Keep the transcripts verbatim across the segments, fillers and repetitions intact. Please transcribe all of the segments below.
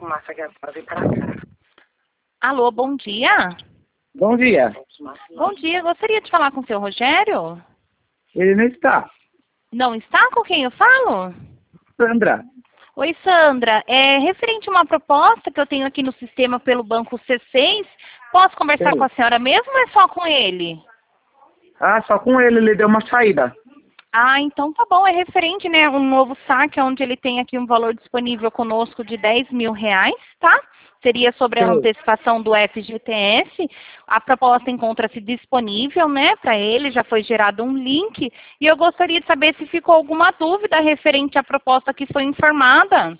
fumaça aqui agora, vem pra cá. Alô, bom dia. Bom dia. Bom dia, gostaria de falar com o seu Rogério? Ele não está. Não está? Com quem eu falo? Sandra. Oi, Sandra. É referente a uma proposta que eu tenho aqui no sistema pelo Banco C seis. Posso conversar Sim. com a senhora mesmo ou é só com ele? Ah, só com ele, ele deu uma saída. Ah, então tá bom. É referente, né, um novo saque, onde ele tem aqui um valor disponível conosco de dez mil reais, tá? Seria sobre a Sim. antecipação do F G T S. A proposta encontra-se disponível, né, para ele. Já foi gerado um link. E eu gostaria de saber se ficou alguma dúvida referente à proposta que foi informada.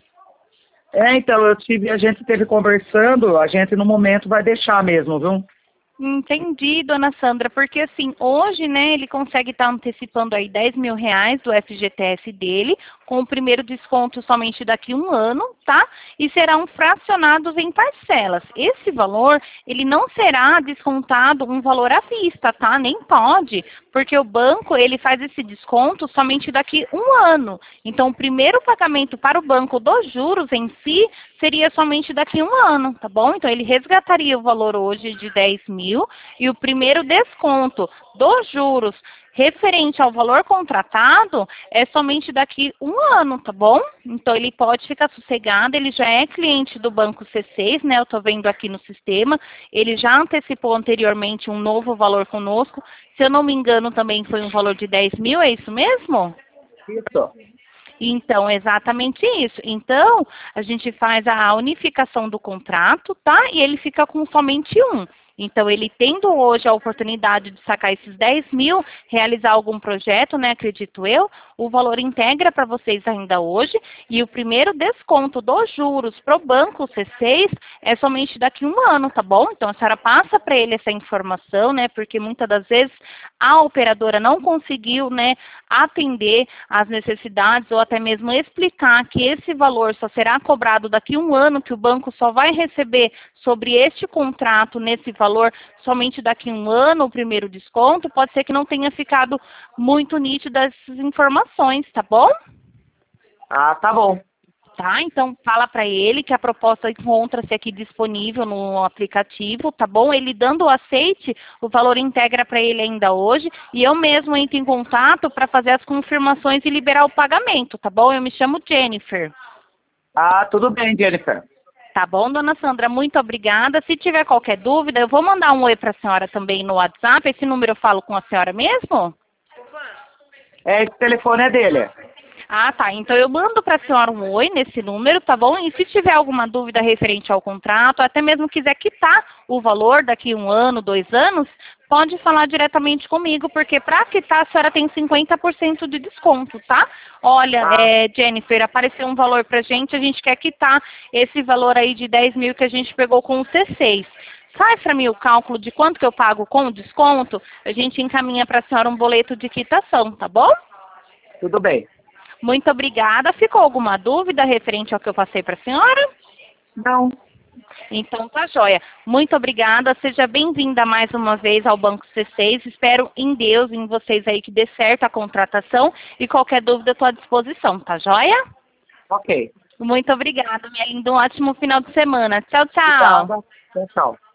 É, então, eu tive, a gente esteve conversando, a gente no momento vai deixar mesmo, viu? Entendi, dona Sandra, porque assim, hoje, né, ele consegue estar antecipando aí dez mil reais do F G T S dele, com o primeiro desconto somente daqui a um ano, tá? E serão fracionados em parcelas. Esse valor, ele não será descontado um valor à vista, tá? Nem pode, porque o banco, ele faz esse desconto somente daqui a um ano. Então, o primeiro pagamento para o banco dos juros em si seria somente daqui a um ano, tá bom? Então, ele resgataria o valor hoje de dez mil e o primeiro desconto dos juros referente ao valor contratado é somente daqui a um ano, tá bom? Então, ele pode ficar sossegado, ele já é cliente do Banco C seis, né? Eu tô vendo aqui no sistema, ele já antecipou anteriormente um novo valor conosco. Se eu não me engano, também foi um valor de dez mil, é isso mesmo? Isso. Então, exatamente isso. Então, a gente faz a unificação do contrato, tá? E ele fica com somente um. Então, ele tendo hoje a oportunidade de sacar esses dez mil, realizar algum projeto, né, acredito eu, o valor integra para vocês ainda hoje, e o primeiro desconto dos juros para o Banco C seis é somente daqui a um ano, tá bom? Então, a senhora passa para ele essa informação, né, porque muitas das vezes a operadora não conseguiu, né, atender às necessidades ou até mesmo explicar que esse valor só será cobrado daqui a um ano, que o banco só vai receber sobre este contrato nesse valor somente daqui a um ano, o primeiro desconto, pode ser que não tenha ficado muito nítido essas informações, tá bom? Ah, tá bom. Tá? Então, fala para ele que a proposta encontra-se aqui disponível no aplicativo, tá bom? Ele dando o aceite, o valor integra para ele ainda hoje, e eu mesmo entro em contato para fazer as confirmações e liberar o pagamento, tá bom? Eu me chamo Jennifer. Ah, tudo bem, Jennifer. Tá bom, dona Sandra? Muito obrigada. Se tiver qualquer dúvida, eu vou mandar um oi para a senhora também no WhatsApp. Esse número eu falo com a senhora mesmo? É, esse telefone é dele. Ah, tá. Então eu mando para a senhora um oi nesse número, tá bom? E se tiver alguma dúvida referente ao contrato, até mesmo quiser quitar o valor daqui a um ano, dois anos, pode falar diretamente comigo, porque para quitar a senhora tem cinquenta por cento de desconto, tá? Olha, Ah. é, Jennifer, apareceu um valor pra gente, a gente quer quitar esse valor aí de dez mil que a gente pegou com o C seis. Faz para mim o cálculo de quanto que eu pago com o desconto, a gente encaminha para a senhora um boleto de quitação, tá bom? Tudo bem. Muito obrigada. Ficou alguma dúvida referente ao que eu passei para a senhora? Não. Então tá joia. Muito obrigada. Seja bem-vinda mais uma vez ao Banco C seis. Espero em Deus, em vocês aí, que dê certo a contratação. E qualquer dúvida, eu estou à disposição, tá joia? Ok. Muito obrigada, minha linda. Um ótimo final de semana. Tchau, tchau. Obrigada. Tchau, tchau.